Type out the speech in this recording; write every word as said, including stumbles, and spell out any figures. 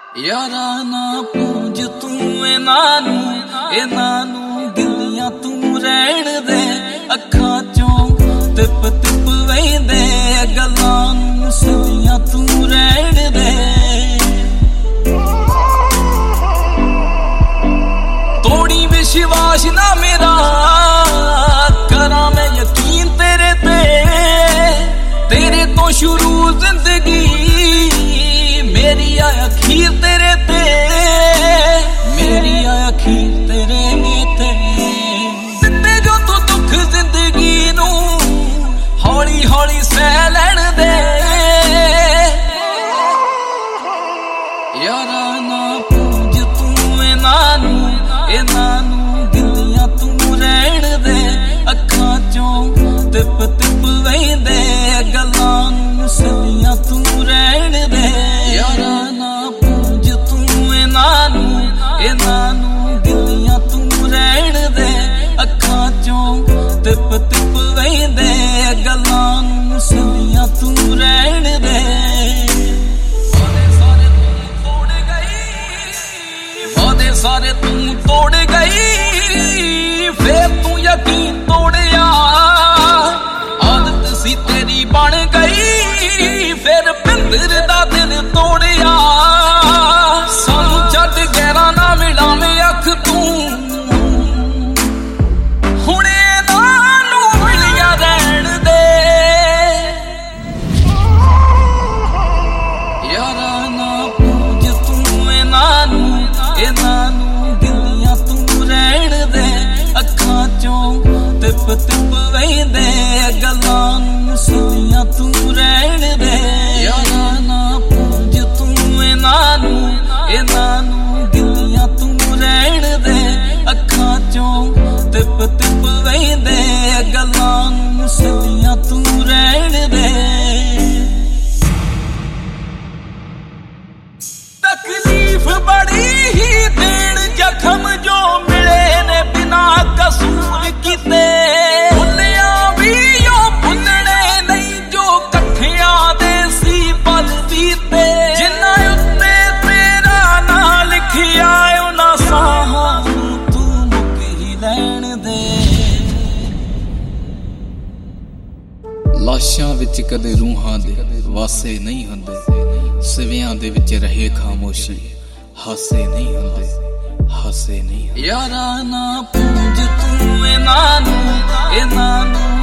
यारा ना पूंज तू इन्हां नू इन्हां नू गिलियां तू रहन दे अखां चों तिप तिप वेंदे गल्लां नू सदियां तू रहन दे तोड़ी विश्वास ना मेरा करा मैं यकीन तेरे ते तेरे तो शुरू जिंदगी मेरी आखिर तेरे ते मेरी आखिर तेरे ते दिते जो तू दुख जिंदगी नू हौली हौली सह लैण दे यारा ना पूंज तू इन्हां नू इन्हां नू गिलियां तू रहन दे अखां चों तिप तिप वेंदे गल्लां नू सदियां तू रहन दे यारा ना पूंज तू इन्हां नू इन्हां नू गिलियां तू रहन दे अखां चों तिप तिप वेंदे गल्लां नू सदियां तू रहन दे वादे सारे तू तोड़ गई फिर तू यकीन तोड़िया आदत सी तेरी बन गई फिर पिंदर दा दिल तोड़िया सानू छड्ड गैरा ना मिलावे अख तू हुणे नानू मिलिया रहन दे यारा ना पूंज तू इन्हां नू इन्हां नू गिलियां तू रहन दे अखां चों तिप तिप वेंदे गल्लां नू सदियां तू रहन दे यारा ना पूंज तू इन्हां नू इन्हां नू गिलियां तू रहन दे अखां चों तिप तिप वेंदे गल्लां नू सदियां तू रहन दे तकलीफ बड़ी ही देण जख्म जो मिले ने बिना कसूर किते भुलिया भी ओ भुलने नहीं जो कठिया दे सी पल बीते जिन्ना उत्ते तेरा ना लिखिया उन्हां साहां तू मुक ही लैण दे लाशां विच कदे रूहां दे वासे नहीं हुंदे सिवियां दे विच रहे खामोशी हासे नहीं हुंदे हासे नहीं यारा ना पूंज तू इन्हां नू इन्हां नू